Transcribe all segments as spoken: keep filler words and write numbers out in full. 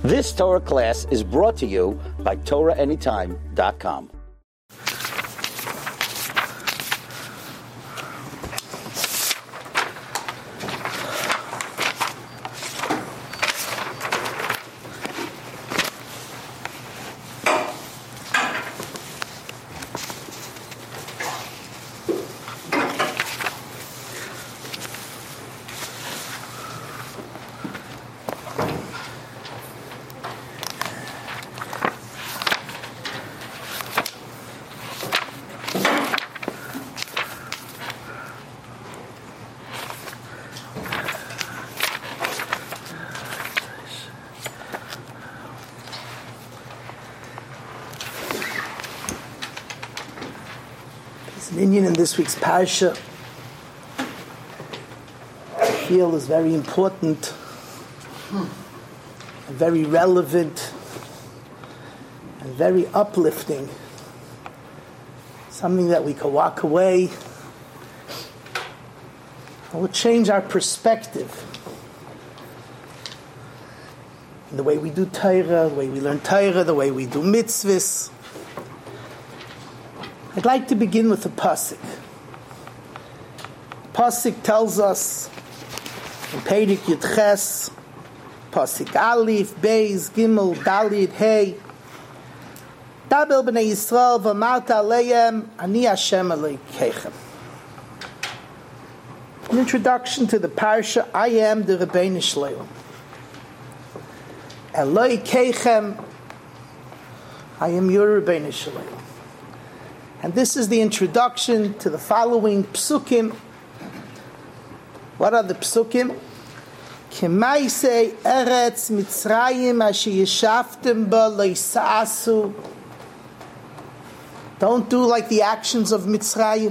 This Torah class is brought to you by Torah Anytime dot com. An Indian in this week's parsha I feel is very important and very relevant and very uplifting. Something that we can walk away and will change our perspective in the way we do Torah, the way we learn Torah, the way we do mitzvahs. I'd like to begin with a pasuk. Pasuk tells us in Perek Yudches, pasuk Alif, Beis, Gimel, Dalid, Hey, Dabel b'nei Yisrael v'amarta aleim, Ani Hashem Elokeichem. An introduction to the parsha. I am the Rebbeinu Shloim. Elokeichem, I am your Rebbeinu Shloim. And this is the introduction to the following psukim. What are the psukim? Kemaisei eretz Mitzrayim asher yeshaftem ba leisasu. Don't do like the actions of Mitzrayim.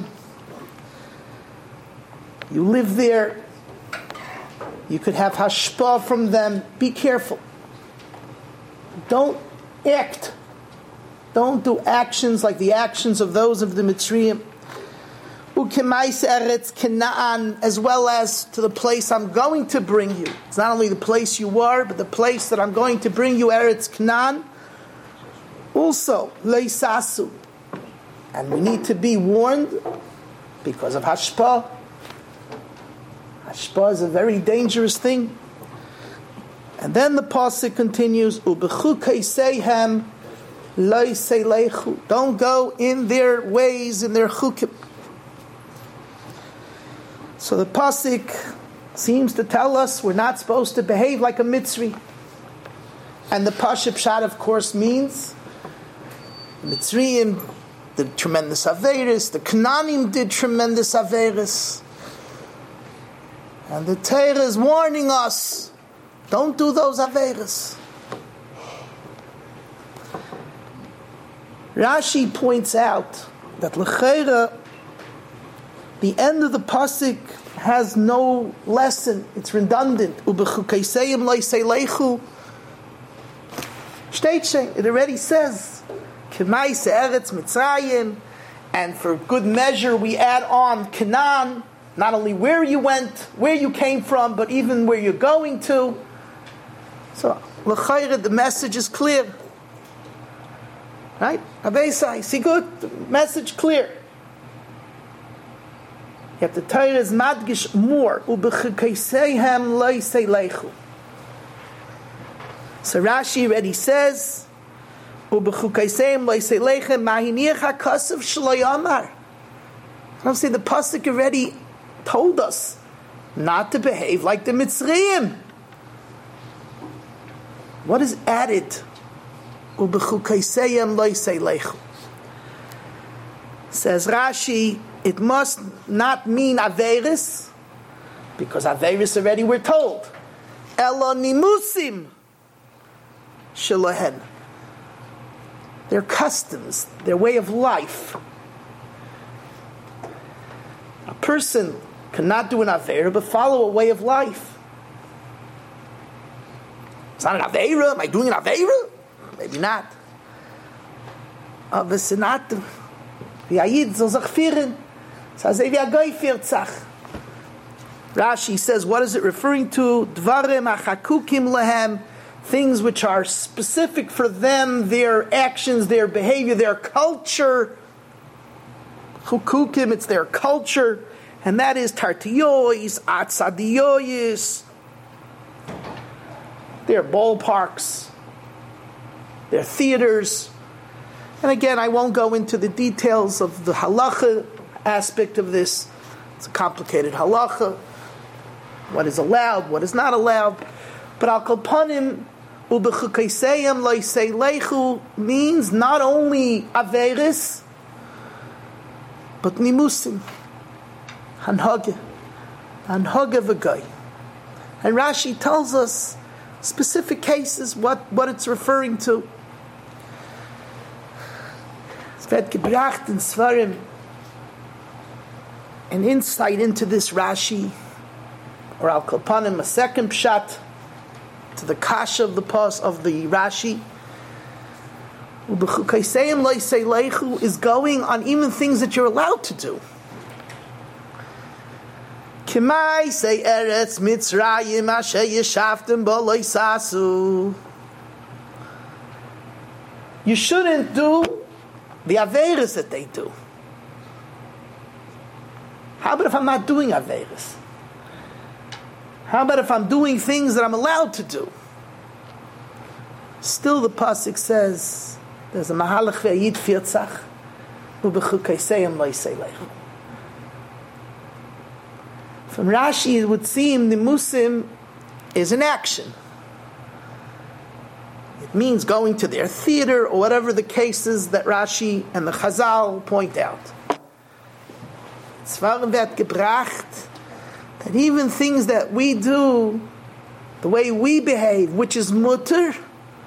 You live there. You could have hashpah from them. Be careful. Don't act. Don't do actions like the actions of those of the Mitzrayim. Ukemais eretz Canaan, as well as to the place I'm going to bring you. It's not only the place you were, but the place that I'm going to bring you, Eretz Canaan. Also, leisasu. And we need to be warned because of hashpah. Hashpah is a very dangerous thing. And then the pasuk continues, Ubechukei seihem don't go in their ways, in their chukim. So the pasuk seems to tell us we're not supposed to behave like a Mitzri. And the pasuk pshat, of course, means the Mitzrayim did tremendous averis, the Canaanim did tremendous averis. And the Torah is warning us, don't do those averis. Rashi points out that l'cheira, the end of the pasuk has no lesson; it's redundant. Ubechukeiseim loiseilechu. Shteitche, it already says, "K'mais eretz Mitzrayim," and for good measure we add on Canaan. Not only where you went, where you came from, but even where you're going to. So l'cheira, the message is clear. Right? Abeisai, see good? The message clear. Yet the Torah is madgish more. Ubechukeisehem loiseilechu. So Rashi already says, Ubechukeisehem loiseilechem mahiniach hakasav shelo yamar. I'm saying the pasuk already told us not to behave like the Mitzrayim. What is added? Ubechukeiseim loiseilechu. Says Rashi, it must not mean averis, because averis already we're told. Elo nimusim shelahen. Their customs, their way of life. A person cannot do an aveira, but follow a way of life. It's not an aveira. Am I doing an aveira? Maybe not. Aber es ist not. Wie Ayid soll sich führen. Es heißt, wie Agoy führt sich. Rashi says, what is it referring to? Dvarim achakukim lehem, things which are specific for them, their actions, their behavior, their culture. Chukukim, it's their culture, and that is tartiyois, atzadiyois, their ballparks, their theaters. And again, I won't go into the details of the halacha aspect of this. It's a complicated halacha. What is allowed, what is not allowed. But al kolpanim ubechukaseim loisei leichu means not only averis, but nimusim, hanhaga, hanhaga v'goy. And Rashi tells us specific cases, what, what it's referring to. Es wird gebracht in Svarim an insight into this Rashi, or al kolpanim, a second pshat to the kasha of the pas of the Rashi. Ubechukaseim loisei leichu is going on even things that you're allowed to do. Kimai say eretz mitzrayim asher yeshavtem bo loisasu. You shouldn't do the averis that they do. How about if I'm not doing averis? How about if I'm doing things that I'm allowed to do? Still the pasuk says there's a mahalach ve'yid firtzach ubechukaseim loisei leichu. From Rashi, it would seem the musim is an action. It means going to their theater or whatever the cases that Rashi and the Chazal point out. Svarim wird gebracht that even things that we do, the way we behave, which is mutter,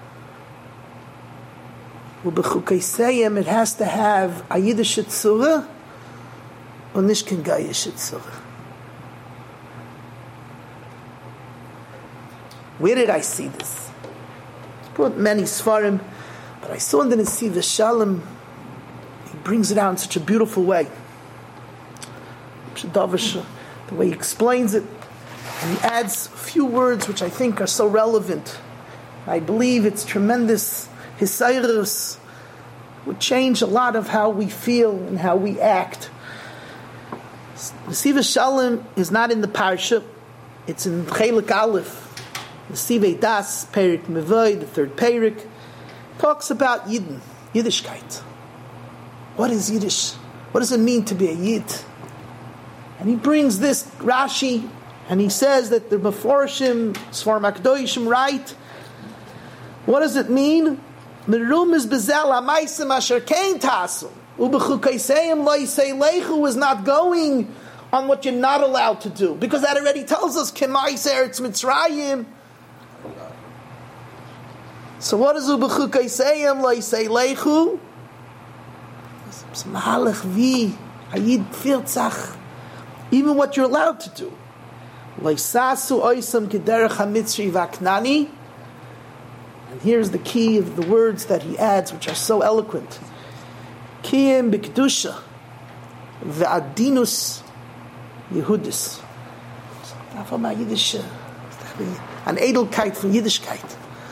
ubechukaseim, it has to have a Yiddish tzura or nishken gayish tzura. Where did I see this? I brought many Svarim, but I saw in the Nesiv Shalom, he brings it out in such a beautiful way. The way he explains it, and he adds a few words which I think are so relevant. I believe it's tremendous. Hisayrus would change a lot of how we feel and how we act. Nesiv Shalom is not in the parsha; it's in Chelik Aleph. The Sivei Das, Perik Mevoy, the third Perik, talks about Yidden, Yiddishkeit. What is Yiddish? What does it mean to be a Yid? And he brings this Rashi, and he says that the Meforshim, Svar Makdoishim, write, what does it mean? Merum is bezel amaisim asher kein tasu. Ubechukaiseim loisei leichu is not going on what you're not allowed to do, because that already tells us Kemais Eretz Mitzrayim. So what does Ubechukaseim loisei leichu? Mahalach vi ayid firtzach. Even what you're allowed to do. Loisasu oisam kederech hamitzri vaknani. And here's the key of the words that he adds, which are so eloquent. Kiyim b'kedusha ve'adinus Yehudis. Davon mal Yiddish, an Edelkeit von Yiddishkeit.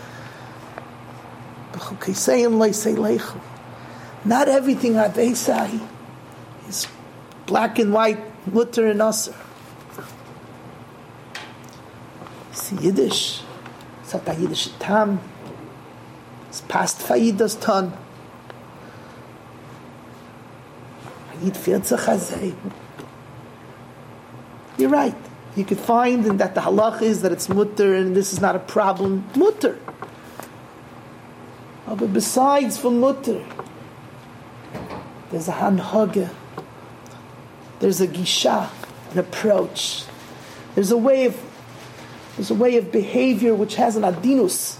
Not everything Adesai is black and white, mutter and usser. See Yiddish, it's not a Yiddish tam. It's past Fayidas ton. Yid vierzig hazei. You're right. You could find in that the halach is that it's mutter and this is not a problem. Mutter. Oh, but besides for mutter, there's a hanhaga. There's a gisha, an approach. There's a way of there's a way of behavior which has an adinus.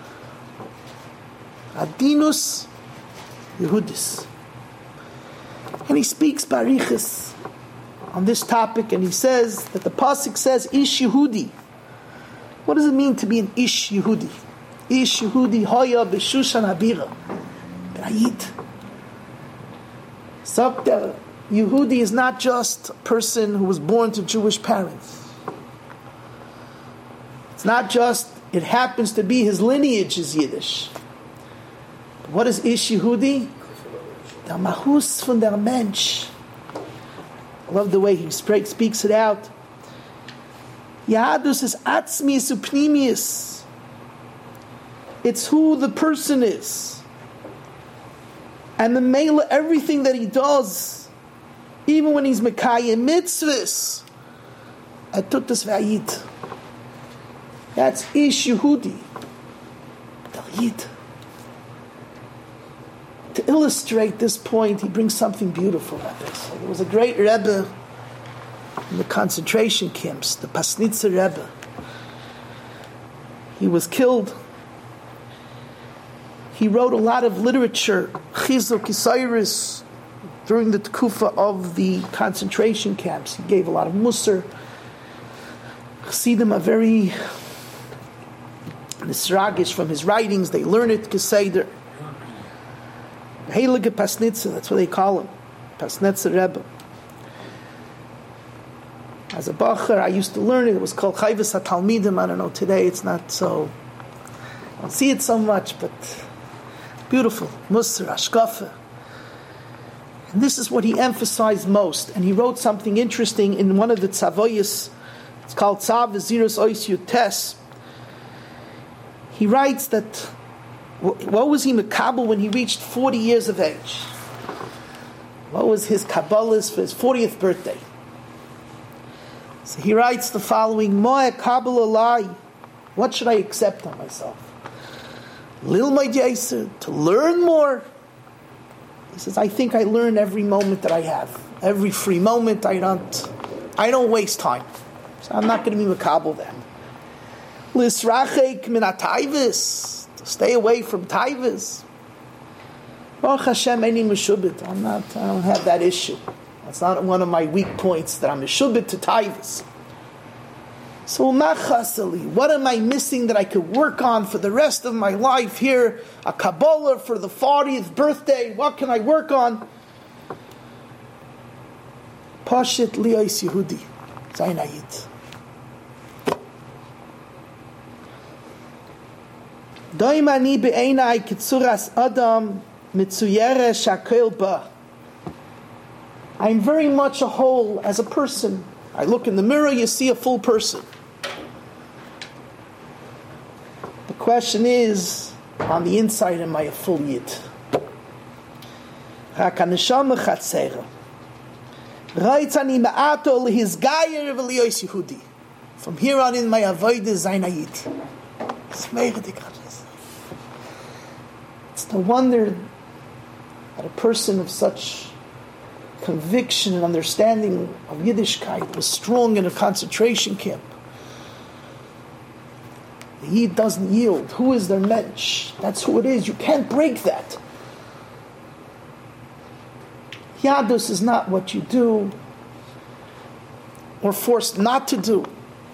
Adinus Yehudis. And he speaks barichas on this topic, and he says that the pasuk says Ish Yehudi. What does it mean to be an Ish Yehudi? Ish Yehudi Hoya B'Shushan Abira B'Ayit. Sabda Yehudi is not just a person who was born to Jewish parents. It's not just It happens to be his lineage is Yiddish. What is Ish Yehudi? Der Mahus von der Mensch. I love the way he speaks it out. Yahadus is Atzmius Upnimius. It's who the person is. And the Mela, everything that he does, even when he's Mekayim Mitzvahs, Atutas V'ayid. That's Ish Yehudi. The Yid. To illustrate this point, he brings something beautiful about this. There was a great Rebbe in the concentration camps, the Pasnitzer Rebbe. He was killed. He wrote a lot of literature, Chizuk Isairis, during the Tkufa of the concentration camps. He gave a lot of Musar. Chassidim are very nisragish from his writings. They learn it, Geseder. Heilige Pasnitzer, that's what they call him. Pasnitzer Rebbe. As a Bacher, I used to learn it. It was called Chayvus HaTalmidim. I don't know, today it's not so... I don't see it so much, but... beautiful. Musar, Ashkafa. And this is what he emphasized most. And he wrote something interesting in one of the Tzavoyas. It's called Tzav Zirus Ois Yutes. He writes that... what was he Mekabel when he reached forty years of age? What was his Kabbalahs for his fortieth birthday? So he writes the following: Mo'e Kabbalah Alai. What should I accept on myself? Lil my Yaiser, to learn more. He says, I think I learn every moment that I have. Every free moment, I don't I don't waste time. So I'm not going to be Mekabel then. Lisrachek min atayvis. Stay away from taivas. Baruch Hashem, any meshubit. I'm not. I don't have that issue. That's not one of my weak points that I'm meshubit to taivas. So machasali, what am I missing that I could work on for the rest of my life here? A Kabbalah for the fortieth birthday. What can I work on? Pashit liyos Yehudi, Zainayit. Doimani be'enai kitzuras adam mitzuyere shakel ba. I'm very much a whole as a person. I look in the mirror, you see a full person. The question is, on the inside, am I a full yid? Hakaneshama chatzera. Raitzani ma'ato lehizgayer v'liyos Yehudi. From here on in, my avodah is zaynayit. It's no wonder that a person of such conviction and understanding of Yiddishkeit was strong in a concentration camp. The Yid doesn't yield. Who is their mensch? That's who it is. You can't break that. Yadus is not what you do or forced not to do.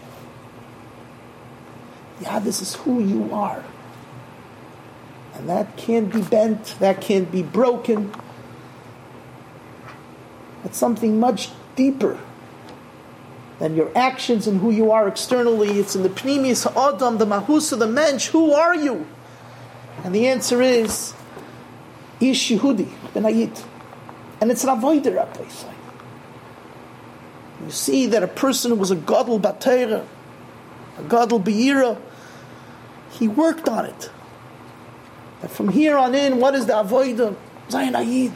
Yadus is who you are. And that can't be bent, that can't be broken. It's something much deeper than your actions and who you are externally. It's in the Pnimius Ha'adam, the Mahus of the Mensch. Who are you? And the answer is Ish Yehudi, Benayit. And it's an avoider, Rabbi say. You see that a person who was a Gadol Batera, a Gadol Be'ira, he worked on it. And from here on in, what is the avodah? Zayin Ayid.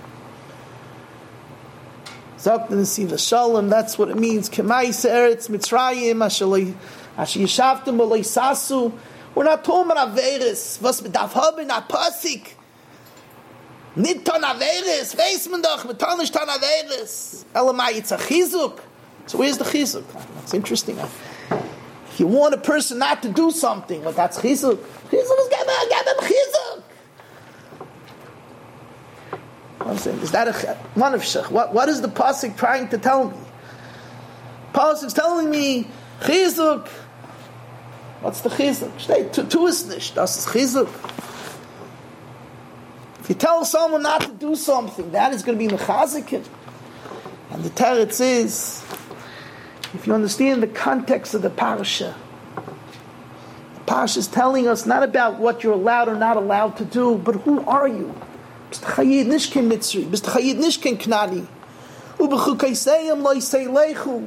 Zok the Nesiva Shalom, that's what it means. Kemais Eretz Mitzrayim, Asher Yishavtem Olei Sasu. We're not talking about Averis. Was bedaf haben a Pasik. Nit ton Averis. Weiß man doch, mit ton nicht ton Averis. Elamai, it's a Chizuk. So where's the Chizuk? That's interesting. If you want a person not to do something, well, that's Chizuk. Chizuk is Gabba, Gabba Chizuk. I'm saying, is that a one of Shech? What, what is the Pasuk trying to tell me? Pasuk's telling me, Chizuk. What's the Chizuk? Steht, tu es nicht. Das ist Chizuk. If you tell someone not to do something, that is going to be mechazikin. And the teretz is, if you understand the context of the parasha, the Parsha is telling us not about what you're allowed or not allowed to do, but who are you? Bist chayid nishken mitzri, bist chayid nishken knani, ubechukayseyim loiseilechu.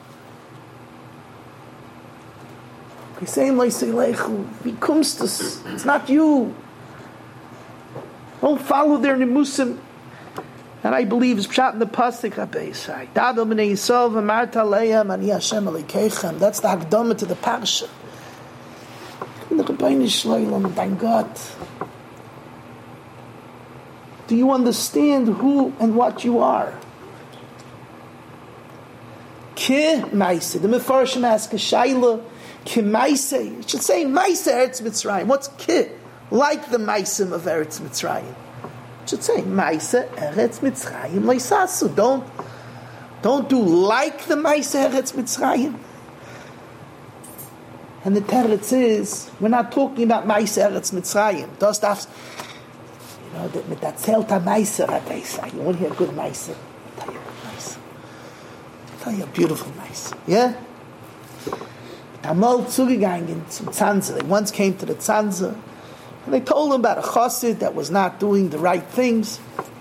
Kayseyim loiseilechu. Wie kommst das? It's not you. Don't follow their nimusim. And I believe it's pshat in the pasuk Rabbi Yisai. Dado b'nei Yisrael v'marta leim ani Hashem Elokeichem. That's the Hakdama to the parsha. The Rebbeinu Shloim, thank God. Do you understand who and what you are? Ki Maise. The Mefarshim ask a Shaila. Ki Maise. It should say Maise Eretz Mitzrayim. What's Ki? Like the Maisim of Eretz Mitzrayim. It should say Maise Eretz Mitzrayim Leisasu. Don't, don't do like the Maise Eretz Mitzrayim. And the teretz is, we're not talking about Maise Eretz Mitzrayim. Das darfst, you know, mit der Zelta Maise, Rabbi Yisai. You want to hear a good Maise? I'll tell you a good Maise. I'll tell you a beautiful Maise. Yeah? Tamal zugegangen zum Tzanzer. They once came to the Tzanzer, and they told him about a chassid that was not doing the right things.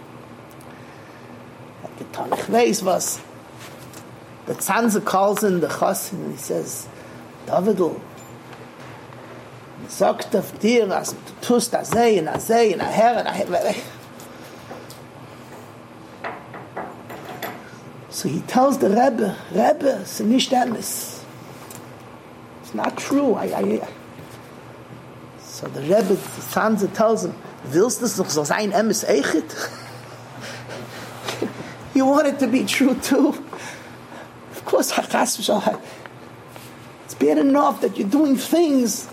Like the Tanach Veis was. The Tzanzer calls in the chassid and he says, Davidl, sagt auf dir, als du tust azay and azay and aher and aher. So he tells the Rebbe, Rebbe, it's nicht emes. It's not true. I, I, so the Rebbe, the Tzanzer tells him, willst du noch so sein emes eichet? You want it to be true too? Of course, hachas v'shal. It's bad enough that you're doing things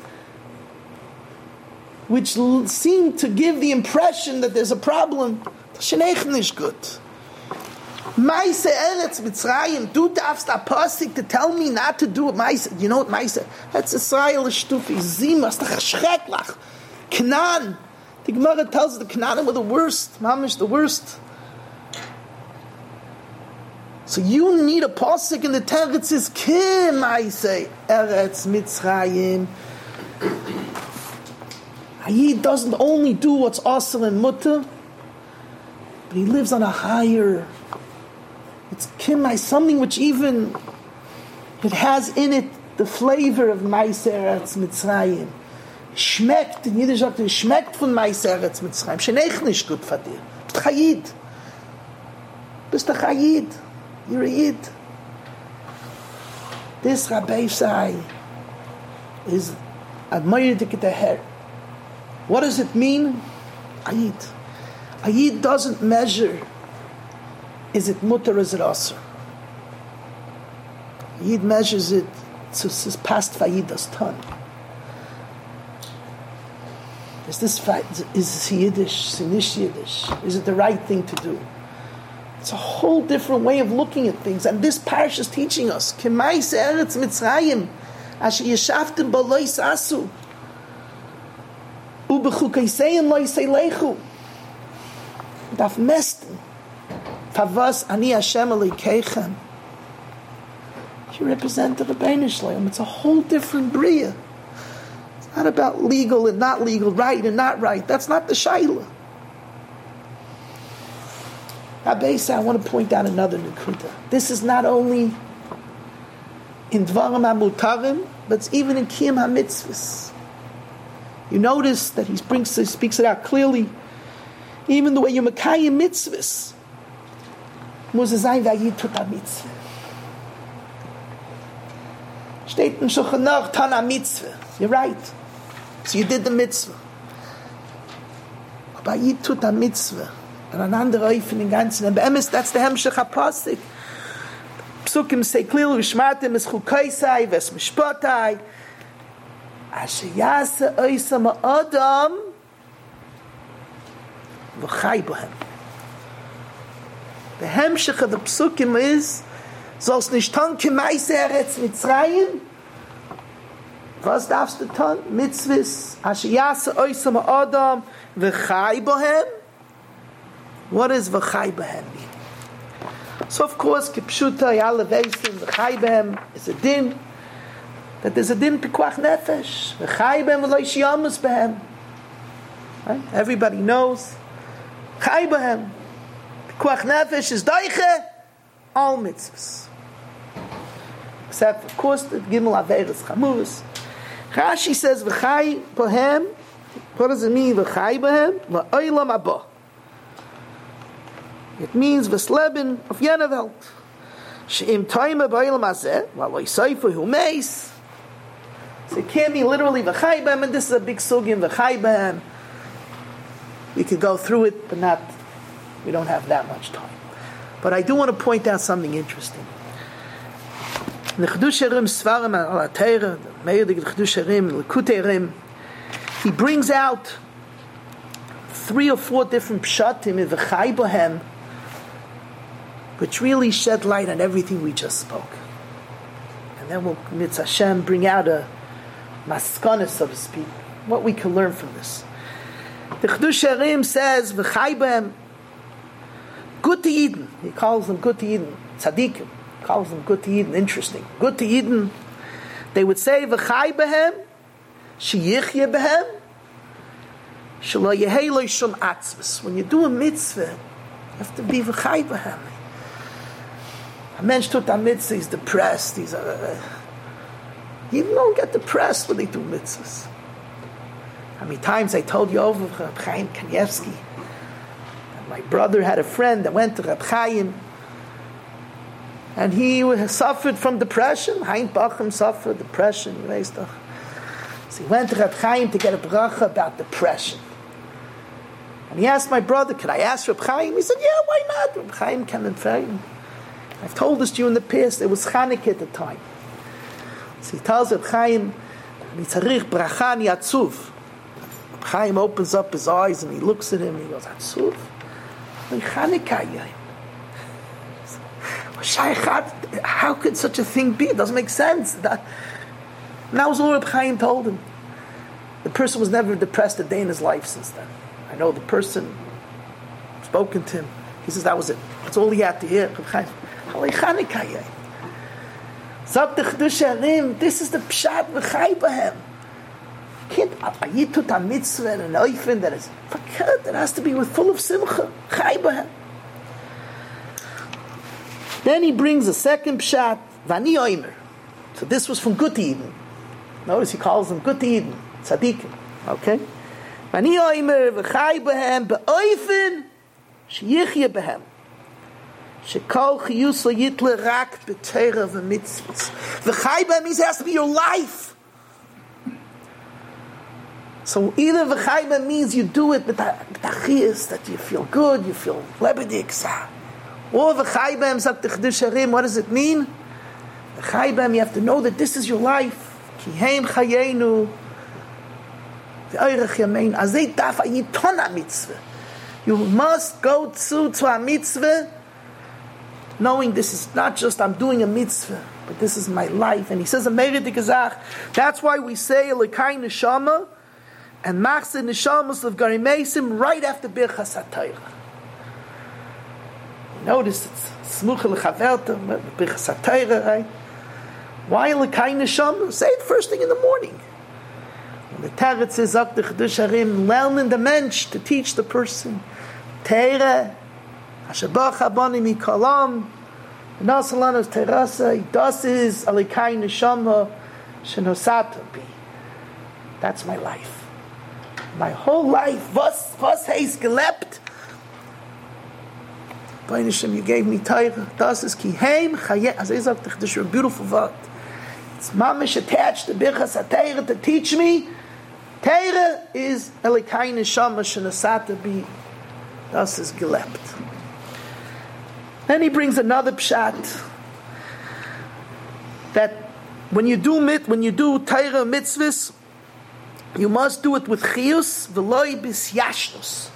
which seem to give the impression that there's a problem. Das ist nicht gut. Maise Eretz Mitzrayim, du darfst a Pasuk to tell me not to do it. Maise, you know what Maise? That's Israel Shtufi. Zimas, the Schreklach. Canaan. The Gemara tells us the Canaanim were the worst. Mamish, the worst. So you need a pasuk in the teretz is Kim I say Eretz Mitzrayim. He doesn't only do what's awesome and mutter, but he lives on a higher. It's Kim I something which even it has in it the flavor of Ma'aser Eretz Mitzrayim. Schmeckt in Yiddish sagt es schmeckt von Ma'aser Eretz Mitzrayim. Shenech nicht gut für dir. Bist Chayid. Bist a Chayid. You're a Yid. This Rabbi Yisai is admired to get ahead. What does it mean? A Yid. A Yid doesn't measure, is it mutter or is it asr? A Yid measures it to his past Vayidas ton. Is this is this Yiddish? Is it Yiddish? Is it the right thing to do? It's a whole different way of looking at things, and this parish is teaching us. K'mais Eretz Mitzrayim, asher yeshavtem bo lo yisasu, ubechukayseyim lo yiseilechu. Daf mesten, favas ani Hashem Elokeichem. You represent the Rebbeinu Shloim. It's a whole different bria. It's not about legal and not legal, right and not right. That's not the shayla. Rabbi Yisai, I want to point out another nekuda. This is not only in Dvarim HaMutarim, but it's even in Kiyam HaMitzvahs. You notice that he brings, he speaks it out clearly. Even the way you Mekayim mitzvahs, muss es sein, vayid tut ha-mitzvah. Steht in Shulchan Aruch, tan ha-mitzvah. You're right. So you did the mitzvah. Aber vayid tut ha-mitzvah. And an anderer Eif in den ganzen. And be'emes, that's the Hemshech HaPasik. Psukim say clearly, V'shmartem es chukaysai, v'es mishpotai, asher yasa oisa ma'adam, v'chai bohem. The Hemshech of the Psukim is, sollst nicht tun, k'mais Eretz Mitzrayim, was darfst du tun? Mitzvahs, asher yasa oisa ma'adam, v'chai bohem. What does v'chai b'hem mean? So of course, kipshuta yale veisim v'chai b'hem is a din. that there's a din pikuach nefesh. V'chai b'hem v'lo yishiyamus b'hem. Right? Everybody knows. Chai b'hem. Pikuach nefesh is daiche all mitzvahs. Except, of course, the Gimel Averis Chamus. Rashi says, V'chai b'hem. What does it mean? V'chai b'hem? V'oilam abba. It means V'sleben of Yenevelt. She'im toime b'oilam hazeh. V'aloi soifu hu meis. So it can't be literally V'chai b'hem, and this is a big sugim, V'chai b'hem. We could go through it, but not, we don't have that much time. But I do want to point out something interesting. In the Chedush Harim Svarim al HaTeira, the Meir the Chedush Harim, Likutei Harim, he brings out three or four different pshatim in V'chai b'hem, which really shed light on everything we just spoke. And then we'll, Mitzvah Hashem, bring out a maskana, so to speak, what we can learn from this. The Chedush Harim says, V'chai b'hem, good to Eden. He calls them good to Eden. Tzaddikim. He calls them good to Eden. Interesting. Good to Eden. They would say, V'chai b'hem, sheyichye b'hem, shelo yehei lo shum atzvus. When you do a mitzvah, you have to be V'chai b'hem. A mensch tut a mitzvah, he's depressed. He's uh, you don't get depressed when they do mitzvahs. How many times I told you over Reb Chaim Kanievsky. My brother had a friend that went to Reb Chaim, and he suffered from depression. Hein Bacham suffered depression. So he went to Reb Chaim to get a bracha about depression. And he asked my brother, "Can I ask Reb Chaim?" He said, "Yeah, why not?" Reb Chaim can inform. I've told this to you in the past. It was Chanukah at the time. So he tells Reb Chaim, "Mitzarich bracha ni atzuv." Reb Chaim opens up his eyes and he looks at him and he goes, "Atzuv? How could such a thing be? It doesn't make sense." That, and that was all Reb Chaim told him. The person was never depressed a day in his life since then. I know the person spoken to him. He says that was it. That's all he had to hear. Reb Chaim, this is the pshat V'chai b'hem. Can't you put a mitzvah and an oifen that is fakir? It has to be with full of simcha. Chai b'hem. Then he brings a second pshat, Vani Oimer. So this was from Gut Eden. Notice he calls them Gut Eden, tzaddikim. Okay? Vani Oimer, V'chai b'hem, be'oifen, sheyichye b'hem. Shekol chiyus lo yitle rak b'teira v'mitzvahs. V'chai b'hem means it has to be your life. So either V'chai b'hem means you do it with achiyas, that you feel good, you feel lebedik, or V'chai b'hem, sagt the Chedush Harim, what does it mean? V'chai b'hem, you have to know that this is your life. Ki heim chayenu v'oirech yamein. Azei daf ayiton ha-mitzvah. You must go to, to a mitzvah knowing this is not just I'm doing a mitzvah, but this is my life. And he says, that's why we say Elokai Neshama and Machzeh Neshamas of Garimeisim right after Birchas HaTorah. Notice it's Smucha L'Chaverta, Birchas HaTorah, right? Why Elokai Neshama? Say it first thing in the morning. When the Teretz says, Zok the Chedush Harim, learning the mensch to teach the person. Teirah, Hashabach Habani Mikolam, Nasalanos Terasa, Das is Elokai Neshama, Shenosata Bi. That's my life. My whole life, was was he's gelebt. By Hashem, you gave me Torah. Das is ki heim chayeh. As I said, this is a beautiful word. It's mamish attached to Birchas HaTorah to teach me. Torah is Elokai Neshama shenasata bi. Das is gelebt. Then he brings another pshat that when you do mit, when you do Torah mitzvahs, you must do it with chiyus v'loi bisyashnus.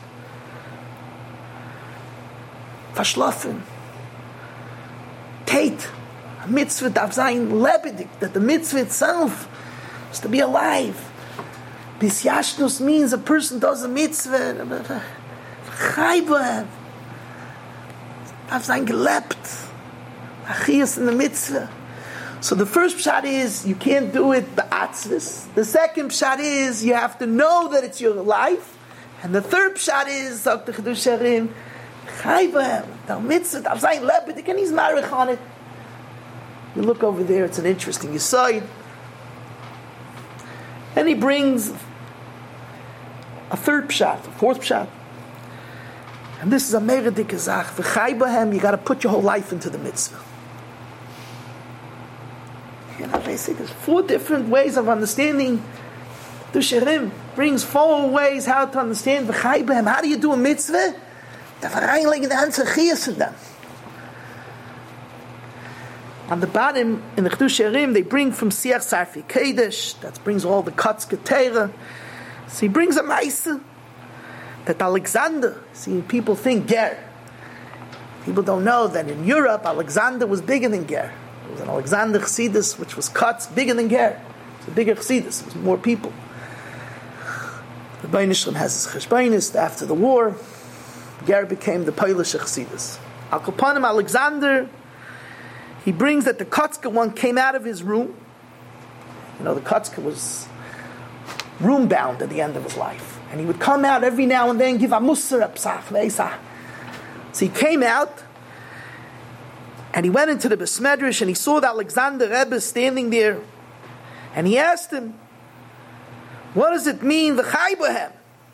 Verschlafen. Tate. A mitzvah darf sein lebendig. That the mitzvah itself is to be alive. Bisyashnus means a person does a mitzvah. Chayba. Darf sein gelebt. Achiyus in the mitzvah. So the first pshat is you can't do it ba'atzvis. The second pshat is you have to know that it's your life. And the third pshat is sagt the Chidush Harim, chai b'hem, the mitzvah, the zayin lebed, and he's marich on it. You look over there, it's an interesting yesod. And he brings a third pshat, a fourth pshat. And this is a meradik azach. V'chai b'hem, you got to put your whole life into the mitzvah. You know, they say there's four different ways of understanding. The Shirim brings four ways how to understand v'chai b'hem. How do you do a mitzvah? The vereinlegen the ganze chiyas in them. On the bottom, in the Chidush Harim, they bring from Siach Sarfi Kodesh, that brings all the cuts Ketera. So he brings a Maisa, that Alexander, see, people think Ger. People don't know that in Europe, Alexander was bigger than Ger. There was an Alexander Chassidus, which was cuts bigger than Ger. It's a bigger Chassidus, it was more people. The Bein Yisrael has his Cheshbainis after the war. Ger became the Polish Chassidus. Al Kapanim, Alexander, he brings that the Kotzka one came out of his room. You know, the Kotzka was room bound at the end of his life. And he would come out every now and then, give a musar, a psach, ve'esah. So he came out, and he went into the Beis Medrash, and he saw the Alexander Rebbe standing there. And he asked him, what does it mean, v'chai b'hem?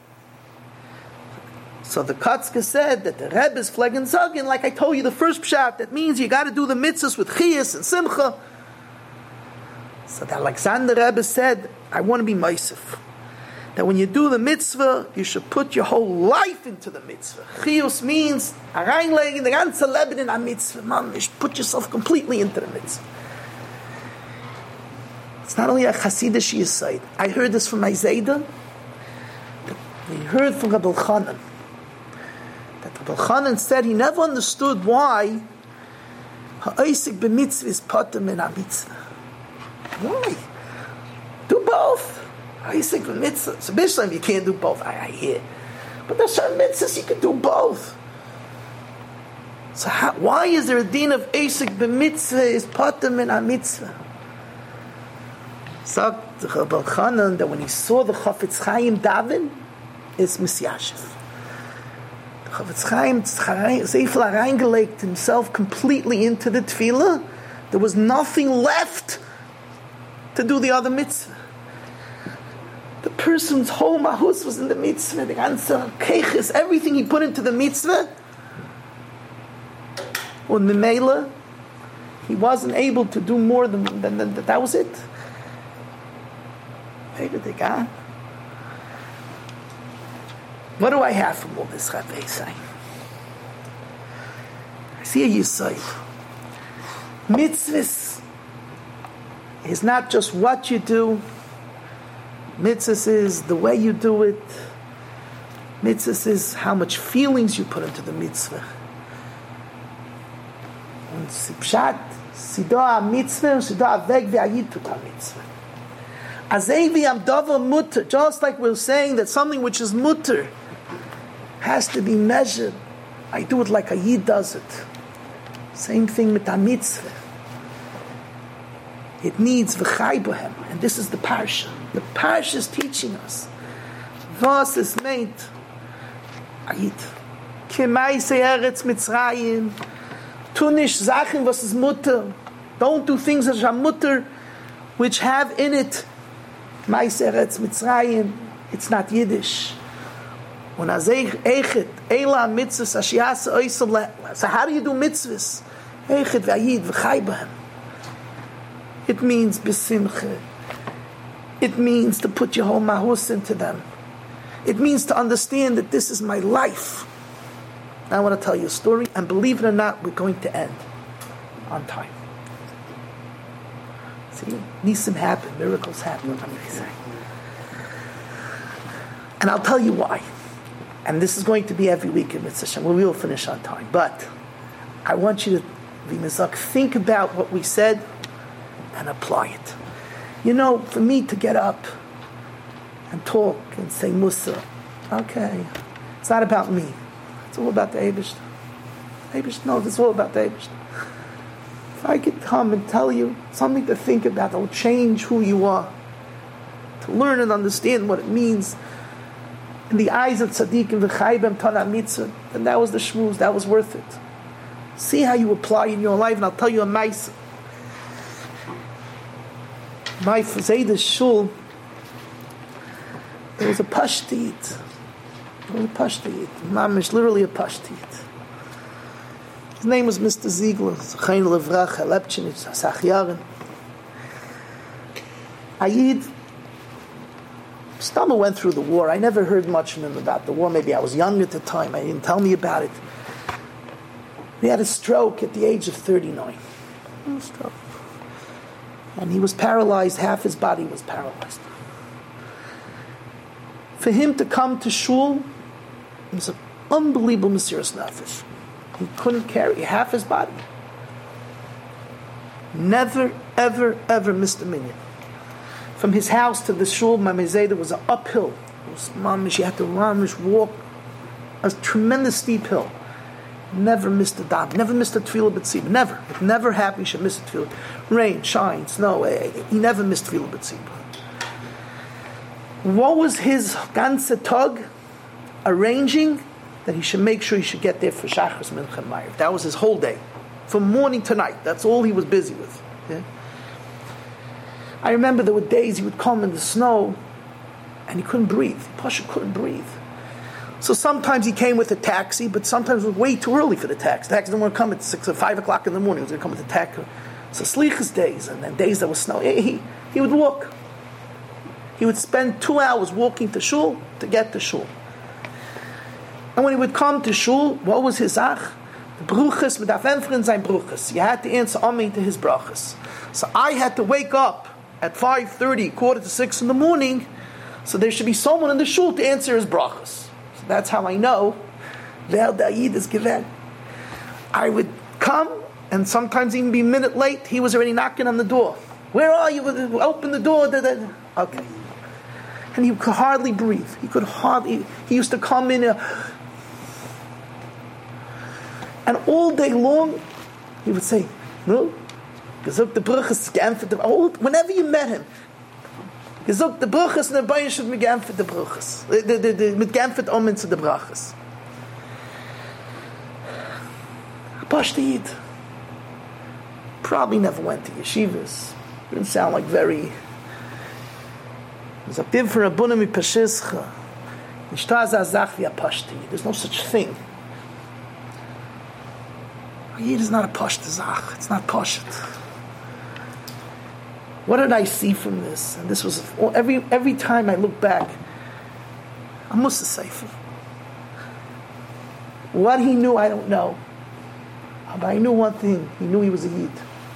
So the Kotzka said that the Rebbe is flegen zogin, like I told you the first pshat, that means you got to do the mitzvahs with chiyas and simcha. So the Alexander Rebbe said, I want to be meisif. That when you do the mitzvah, you should put your whole life into the mitzvah. Chiyus means reinlegen the ganze Leben in a mitzvah. Man, you should put yourself completely into the mitzvah. It's not only a Hasidish yesod. I heard this from my Zayda. We heard from Rabbi Chanan. That Rabbi Chanan said he never understood why ha'osek b'mitzvah is potem in a mitzvah. Why? Do both. Ha'osek b'mitzvah. So Bishlam, you can't do both. I, I hear. But there's certain mitzvahs you can do both. So how, why is there a din of ha'osek b'mitzvah is potem in a mitzvah? So Rabbi Chanan that when he saw the Chafetz Chaim daven, it's Misyashiv. The Chafetz Chaim Seifel reingelegt himself completely into the tefillah. There was nothing left to do the other mitzvah. The person's whole mahus was in the mitzvah. The ganze keiches, everything he put into the mitzvah. On Mimela, he wasn't able to do more than, than, than, than that was it. What do I have from all this, Rabbi say? I see a yisod. Mitzvahs is not just what you do. Mitzvahs is the way you do it. Mitzvahs is how much feelings you put into the mitzvah. Und Sipshat, Sidoa mitzvah, Sidoa weg ve'ayitut ha-mitzvah. Azevi am davar mutter, just like we're saying that something which is mutter has to be measured. I do it like a yid does it. Same thing with a mitzvah. It needs v'chai b'hem, and this is the parsha. The parsha is teaching us. Was is meint ayid kemay se'eretz Mitzrayim. Tu nish Sachen was is mutter. Don't do things that are mutter, which have in it Ma'aser Eretz Mitzrayim. It's not Yiddish. So how do you do mitzvahs? It means besimcha. It means to put your whole mahus into them. It means to understand that this is my life. Now I want to tell you a story, and believe it or not, we're going to end on time. See, nisim happen, miracles happen. And I'll tell you why. And this is going to be every week in Mitzvah Shem. We will finish on time. But I want you to be mizak, think about what we said and apply it. You know, for me to get up and talk and say Musa, okay, it's not about me. It's all about the Eibishter. Eibishter knows it's all about the Eibishter. If I could come and tell you something to think about that will change who you are, to learn and understand what it means in the eyes of tzaddikim v'chaybem tana mitzvah, then that was the shmuz, that was worth it. See how you apply in your life, and I'll tell you a ma'aseh. My Zayda's shul, there was a pashtit. There was a pashtit. Mamish, literally a pashtit. His name was Mister Ziegler, Chayin Levracha, Lepchinich, Sachyarin. Ayid, Stama went through the war. I never heard much from him about the war. Maybe I was young at the time. He didn't tell me about it. He had a stroke at the age of thirty-nine. A stroke. And he was paralyzed. Half his body was paralyzed. For him to come to shul, it was an unbelievable mesiras nefesh. He couldn't carry half his body. Never, ever, ever missed a minyan. From his house to the shul, my mezaidah was an uphill. It was mamish. You had to mamish walk a tremendous steep hill. Never missed a dam. Never missed a tefillah b'tzibah. Never. It never happened. You should miss a tefillah. Rain, shine, snow. He never missed tefillah b'tzibah. What was his ganze tug? Arranging that he should make sure he should get there for Shachris Mincha Ma'ariv. That was his whole day. From morning to night. That's all he was busy with. Yeah? I remember there were days he would come in the snow and he couldn't breathe. Pasha couldn't breathe. So sometimes he came with a taxi, but sometimes it was way too early for the taxi. The taxi didn't want to come at six or five o'clock in the morning. He was going to come with a taxi. So slichas days, and then days that was snow, he, he would walk. He would spend two hours walking to shul to get to shul. And when he would come to shul, what was his ach? The bruches, with afenfrin sein bruches. You had to answer amen to his brachas. So I had to wake up at five thirty, quarter to six in the morning, so there should be someone in the shul to answer his brachas. So that's how I know wer der Yid is given. I would come, and sometimes even be a minute late. He was already knocking on the door. Where are you? Open the door. Okay. And he could hardly breathe. He could hardly. He used to come in, uh, and all day long, he would say, "No, gesucht the bruches geämpft the." Whenever you met him, gesucht the bruches and the bayin should be geämpft the bruches. The the the mit geämpft omen to the bruches. Pashtid probably never went to yeshivas. Didn't sound like very. There's a bim for Rabbunim Pashizcha. There's no such thing. Yid is not a pashta zach. It's not pashat. What did I see from this? And this was every every time I look back. I must say, what he knew, I don't know. But I knew one thing. He knew he was a Yid.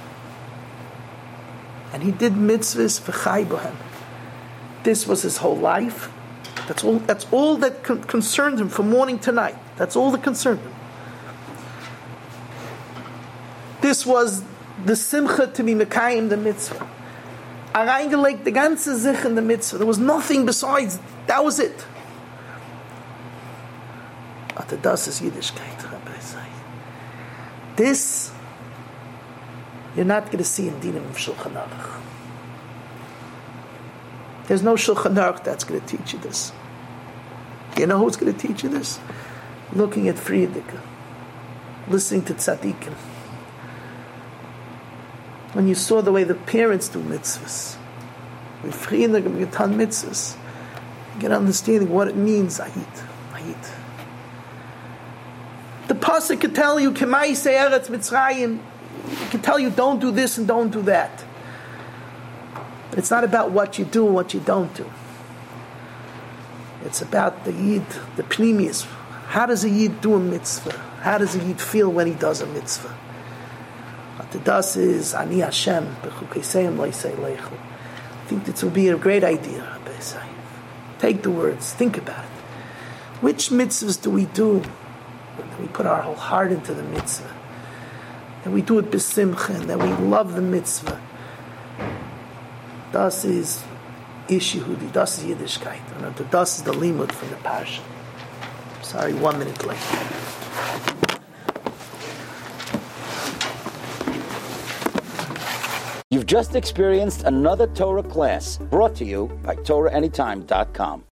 And he did mitzvahs v'chai b'hem. This was his whole life. That's all. That's all that con- concerned him from morning to night. That's all that concerned him. This was the simcha to be mekayim the mitzvah. Areingelegt the ganze sich in the mitzvah. There was nothing besides. That was it. But das is Yiddishkeit, Rabbi say. This you're not going to see in Dinim of Shulchan Aruch. There's no Shulchan Aruch that's going to teach you this. You know who's going to teach you this? Looking at Friedrich, listening to tzaddikim. When you saw the way the parents do mitzvahs, when Friedrich and Getan mitzvahs, you get understanding what it means. Ayit, ayit. The pasuk can tell you, K'mai se'eretz Mitzrayim. It can tell you, don't do this and don't do that. It's not about what you do and what you don't do. It's about the Yid, the Pnimius. How does a Yid do a mitzvah? How does a Yid feel when he does a mitzvah? What it does is, Ani Hashem, b'chukeiseim lo'isei leichu. I think this will be a great idea, Rabbi say. Take the words, think about it. Which mitzvahs do we do when we put our whole heart into the mitzvah? And we do it b'simcha, and that we love the mitzvah. Das is Ish Yehudi, das is Yiddishkeit. And das is the limud from the parsha. Sorry, one minute late. You've just experienced another Torah class brought to you by Torah Anytime dot com.